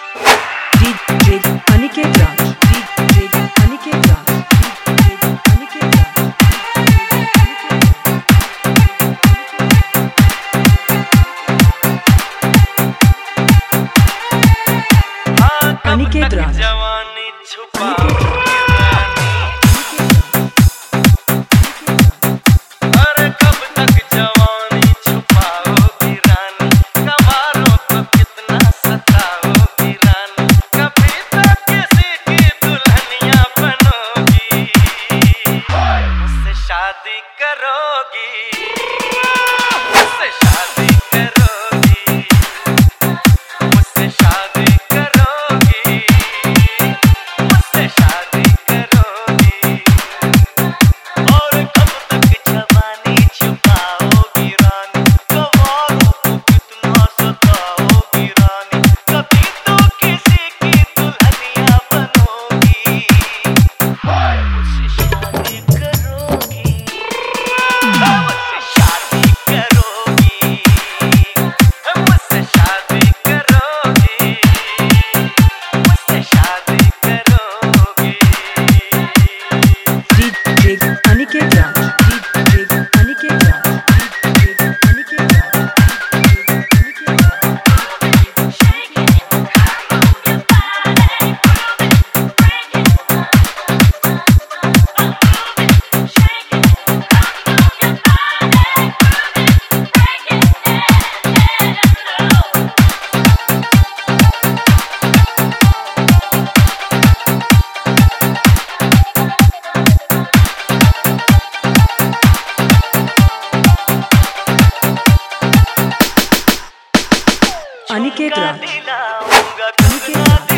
DJ Aniket Raj, DJ Aniket Raj, DJ Aniket Raj. Aniket Raj. जवानी छुपा अरे कब तक जवानी छुपाओगी रानी, कबारों को कितना सताओगी रानी, कभी तो किसी की दुल्हनिया बनोगी, मुझसे शादी करोगी, मुझसे शादी करोगी, मुझसे शादी करोगी, मुझसे शादी करोगी। और कब तक जवानी छुपाओगी रानी, कबारों को कितना सताओगी रानी, कभी तो किसी की दुल्हनिया बनोगी, मुझसे शादी करोगी, मुझसे शादी करोगी, मुझसे शादी करोगी, मुझसे शादी करोगी। DJ Aniket Raj, DJ Aniket Raj, DJ Aniket Aniket Raj. दिलाऊंगा